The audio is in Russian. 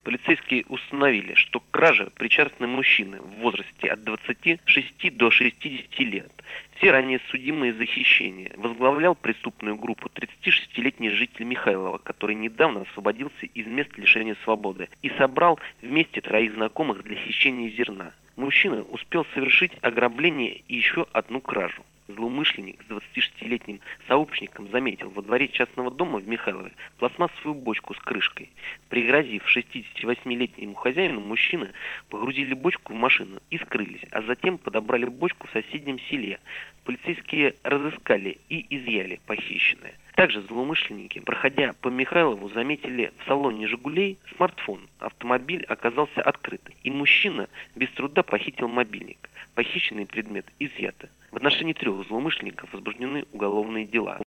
Полицейские установили, что к краже причастны мужчины в возрасте от 26 до 60 лет. Все ранее судимые за хищение. Возглавлял преступную группу 36-летний житель Михайлова, который недавно освободился из мест лишения свободы и собрал вместе троих знакомых для хищения зерна. Мужчина успел совершить ограбление и еще одну кражу. Злоумышленник с 26-летним сообщником заметил во дворе частного дома в Михайлове пластмассовую бочку с крышкой. Пригрозив 68-летнему хозяину, мужчины погрузили бочку в машину и скрылись, а затем подобрали бочку в соседнем селе. Полицейские разыскали и изъяли похищенное. Также злоумышленники, проходя по Михайлову, заметили в салоне «Жигулей» смартфон. Автомобиль оказался открыт, и мужчина без труда похитил мобильник. Похищенный предмет изъято. В отношении 3 злоумышленников возбуждены уголовные дела.